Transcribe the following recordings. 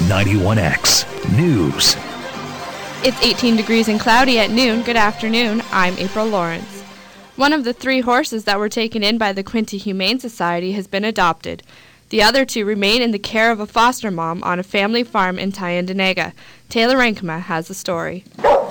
91X News. It's 18 degrees and cloudy at noon. Good afternoon. I'm April Lawrence. One of the 3 horses that were taken in by the Quinte Humane Society has been adopted. The other 2 remain in the care of a foster mom on a family farm in Tyendinaga. Taylor Renkema has the story.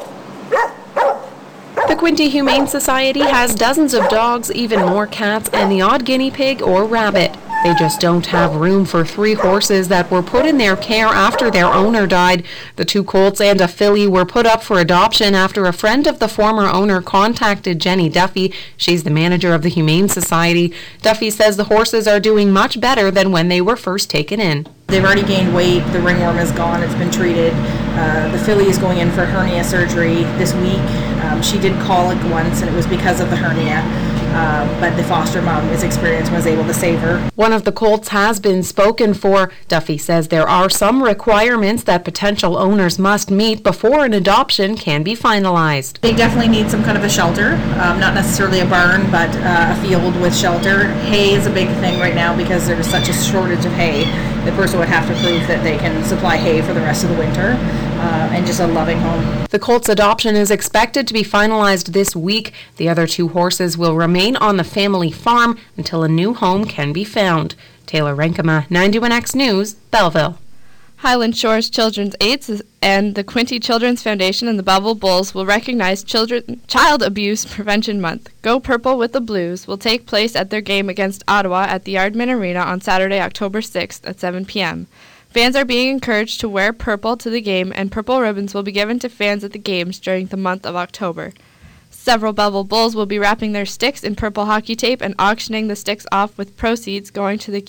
The Quinte Humane Society has dozens of dogs, even more cats, and the odd guinea pig or rabbit. They just don't have room for 3 horses that were put in their care after their owner died. The 2 colts and a filly were put up for adoption after a friend of the former owner contacted Jenny Duffy. She's the manager of the Humane Society. Duffy says the horses are doing much better than when they were first taken in. They've already gained weight, the ringworm is gone, it's been treated. The filly is going in for hernia surgery this week. She did colic once and it was because of the hernia. But the foster mom is experienced and was able to save her. One of the colts has been spoken for. Duffy says there are some requirements that potential owners must meet before an adoption can be finalized. They definitely need some kind of a shelter, not necessarily a barn, but a field with shelter. Hay is a big thing right now because there's such a shortage of hay. The person would have to prove that they can supply hay for the rest of the winter, and just a loving home. The colt's adoption is expected to be finalized this week. The other 2 horses will remain on the family farm until a new home can be found. Taylor Renkema, 91X News, Belleville. Highland Shores Children's Aids and the Quinte Children's Foundation and the Belleville Bulls will recognize Child Abuse Prevention Month. Go Purple with the Blues will take place at their game against Ottawa at the Yardman Arena on Saturday, October 6th at 7 p.m. Fans are being encouraged to wear purple to the game, and purple ribbons will be given to fans at the games during the month of October. Several Belleville Bulls will be wrapping their sticks in purple hockey tape and auctioning the sticks off with proceeds going to the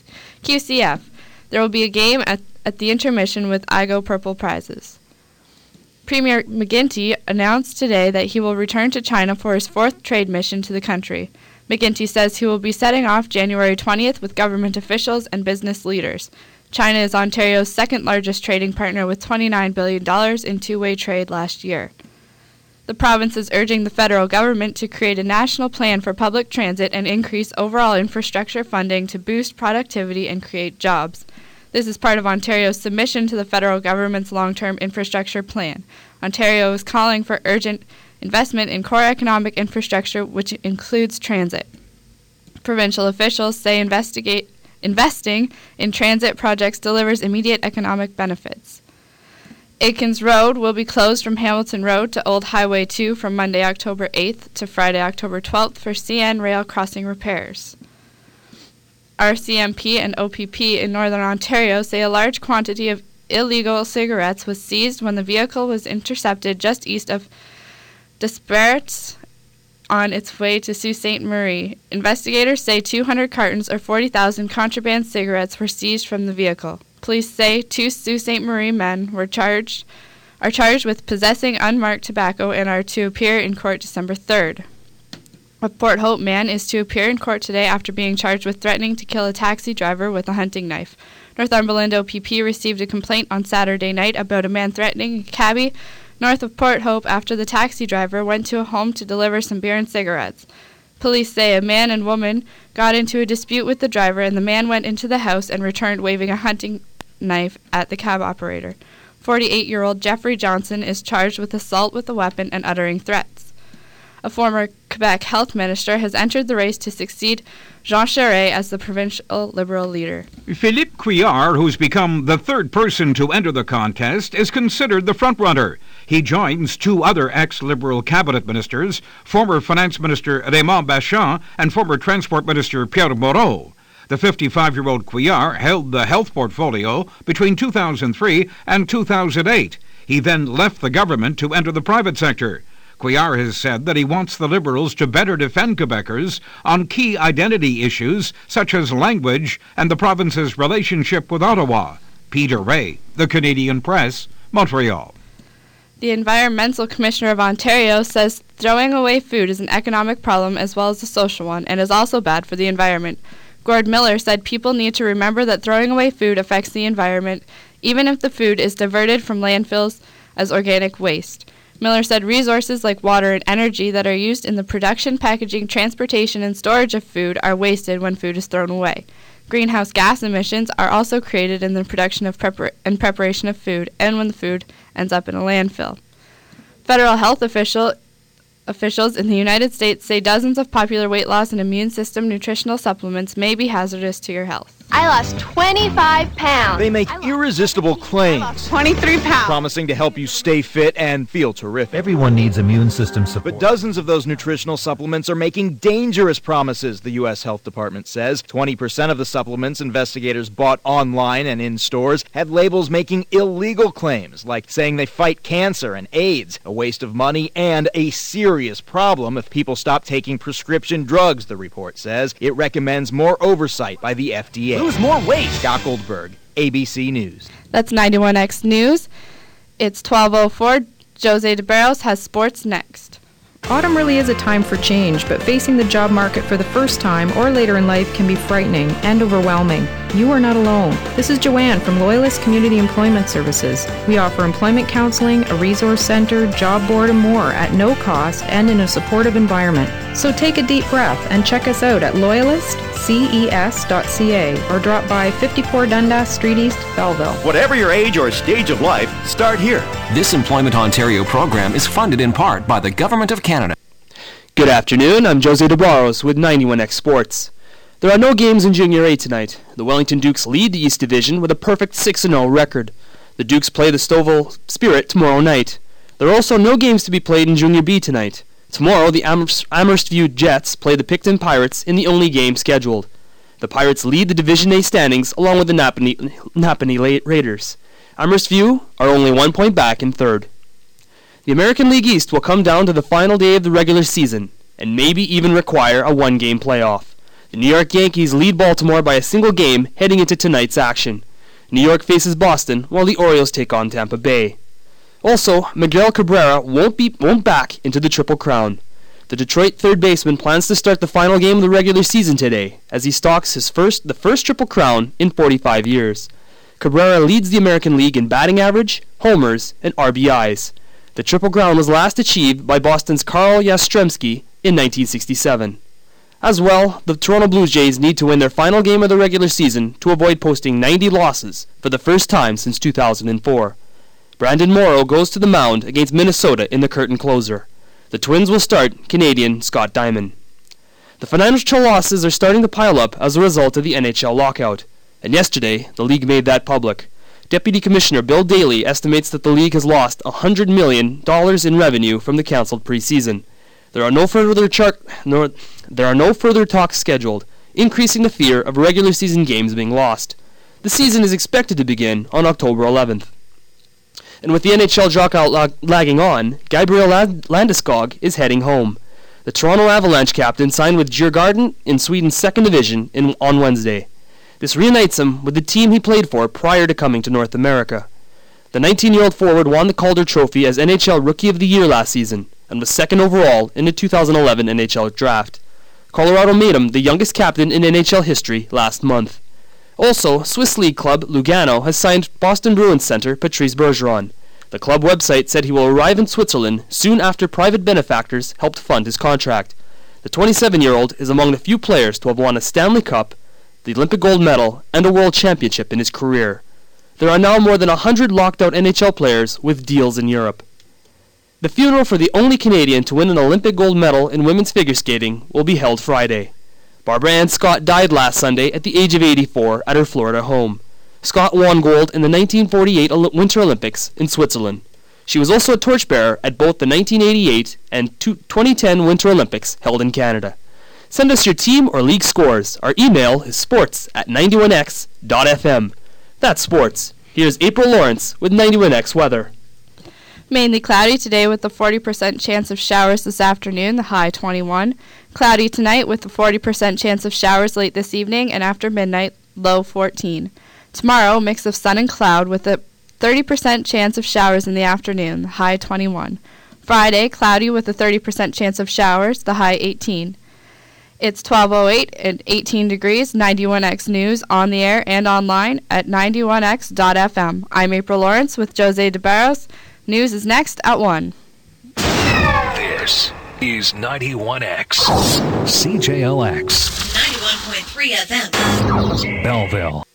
QCF. There will be a game at the intermission with I Go Purple prizes. Premier McGuinty announced today that he will return to China for his 4th trade mission to the country. McGuinty says he will be setting off January 20th with government officials and business leaders. China is Ontario's 2nd largest trading partner with $29 billion in two-way trade last year. The province is urging the federal government to create a national plan for public transit and increase overall infrastructure funding to boost productivity and create jobs. This is part of Ontario's submission to the federal government's long-term infrastructure plan. Ontario is calling for urgent investment in core economic infrastructure, which includes transit. Provincial officials say investing in transit projects delivers immediate economic benefits. Aikens Road will be closed from Hamilton Road to Old Highway 2 from Monday, October 8th to Friday, October 12th for CN rail crossing repairs. RCMP and OPP in Northern Ontario say a large quantity of illegal cigarettes was seized when the vehicle was intercepted just east of Desperate on its way to Sault Ste. Marie. Investigators say 200 cartons or 40,000 contraband cigarettes were seized from the vehicle. Police say 2 Sault Ste. Marie men are charged with possessing unmarked tobacco and are to appear in court December 3rd. A Port Hope man is to appear in court today after being charged with threatening to kill a taxi driver with a hunting knife. Northumberland OPP received a complaint on Saturday night about a man threatening a cabbie north of Port Hope after the taxi driver went to a home to deliver some beer and cigarettes. Police say a man and woman got into a dispute with the driver, and the man went into the house and returned waving a hunting knife at the cab operator. 48-year-old Jeffrey Johnson is charged with assault with a weapon and uttering threats. A former Quebec health minister has entered the race to succeed Jean Charest as the provincial Liberal leader. Philippe Couillard, who's become the 3rd person to enter the contest, is considered the frontrunner. He joins 2 other ex-Liberal cabinet ministers, former Finance Minister Raymond Bachand and former Transport Minister Pierre Moreau. The 55-year-old Couillard held the health portfolio between 2003 and 2008. He then left the government to enter the private sector. Couillard has said that he wants the Liberals to better defend Quebecers on key identity issues such as language and the province's relationship with Ottawa. Peter Ray, The Canadian Press, Montreal. The Environmental Commissioner of Ontario says throwing away food is an economic problem as well as a social one and is also bad for the environment. Gord Miller said people need to remember that throwing away food affects the environment, even if the food is diverted from landfills as organic waste. Miller said resources like water and energy that are used in the production, packaging, transportation, and storage of food are wasted when food is thrown away. Greenhouse gas emissions are also created in the production of preparation of food and when the food ends up in a landfill. Federal health officials in the United States say dozens of popular weight loss and immune system nutritional supplements may be hazardous to your health. I lost 25 pounds. They make irresistible claims, 23 pounds. promising to help you stay fit and feel terrific. Everyone needs immune system support. But dozens of those nutritional supplements are making dangerous promises, the U.S. Health Department says. 20% of the supplements investigators bought online and in stores had labels making illegal claims, like saying they fight cancer and AIDS, a waste of money and a serious problem if people stop taking prescription drugs, the report says. It recommends more oversight by the FDA. Lose more weight. Scott Goldberg, ABC News. That's 91X News. It's 12:04. Jose DeBarros has sports next. Autumn really is a time for change, but facing the job market for the first time or later in life can be frightening and overwhelming. You are not alone. This is Joanne from Loyalist Community Employment Services. We offer employment counseling, a resource center, job board, and more at no cost and in a supportive environment. So take a deep breath and check us out at loyalistces.ca or drop by 54 Dundas Street East, Belleville. Whatever your age or stage of life, start here. This Employment Ontario program is funded in part by the Government of Canada. Good afternoon, I'm Jose DeBarros with 91X Sports. There are no games in Junior A tonight. The Wellington Dukes lead the East Division with a perfect 6-0 record. The Dukes play the Stouffville Spirit tomorrow night. There are also no games to be played in Junior B tonight. Tomorrow, the Amherst View Jets play the Picton Pirates in the only game scheduled. The Pirates lead the Division A standings along with the Napanee Raiders. Amherst View are only 1 point back in third. The American League East will come down to the final day of the regular season and maybe even require a one-game playoff. The New York Yankees lead Baltimore by a single game heading into tonight's action. New York faces Boston while the Orioles take on Tampa Bay. Also, Miguel Cabrera won't back into the Triple Crown. The Detroit third baseman plans to start the final game of the regular season today as he stalks the first Triple Crown in 45 years. Cabrera leads the American League in batting average, homers, and RBIs. The Triple Crown was last achieved by Boston's Carl Yastrzemski in 1967. As well, the Toronto Blue Jays need to win their final game of the regular season to avoid posting 90 losses for the first time since 2004. Brandon Morrow goes to the mound against Minnesota in the curtain closer. The Twins will start Canadian Scott Diamond. The financial losses are starting to pile up as a result of the NHL lockout, and yesterday the league made that public. Deputy Commissioner Bill Daly estimates that the league has lost $100 million in revenue from the cancelled preseason. There are no further talks scheduled, increasing the fear of regular season games being lost. The season is expected to begin on October 11th. And with the NHL lockout lagging on, Gabriel Landeskog is heading home. The Toronto Avalanche captain signed with Djurgården in Sweden's second division on Wednesday. This reunites him with the team he played for prior to coming to North America. The 19-year-old forward won the Calder Trophy as NHL Rookie of the Year last season and was second overall in the 2011 NHL Draft. Colorado made him the youngest captain in NHL history last month. Also, Swiss League club Lugano has signed Boston Bruins center Patrice Bergeron. The club website said he will arrive in Switzerland soon after private benefactors helped fund his contract. The 27-year-old is among the few players to have won a Stanley Cup, the Olympic gold medal, and a world championship in his career. There are now more than 100 locked-out NHL players with deals in Europe. The funeral for the only Canadian to win an Olympic gold medal in women's figure skating will be held Friday. Barbara Ann Scott died last Sunday at the age of 84 at her Florida home. Scott won gold in the 1948 Winter Olympics in Switzerland. She was also a torchbearer at both the 1988 and 2010 Winter Olympics held in Canada. Send us your team or league scores. Our email is sports@91x.fm. That's sports. Here's April Lawrence with 91X weather. Mainly cloudy today with a 40% chance of showers this afternoon, the high 21. Cloudy tonight with a 40% chance of showers late this evening and after midnight, low 14. Tomorrow, mix of sun and cloud with a 30% chance of showers in the afternoon, the high 21. Friday, cloudy with a 30% chance of showers, the high 18. It's 12:08 and 18 degrees. 91X News on the air and online at 91x.fm. I'm April Lawrence with Jose DeBarros. News is next at 1. This is 91X CJLX 91.3 FM. Belleville.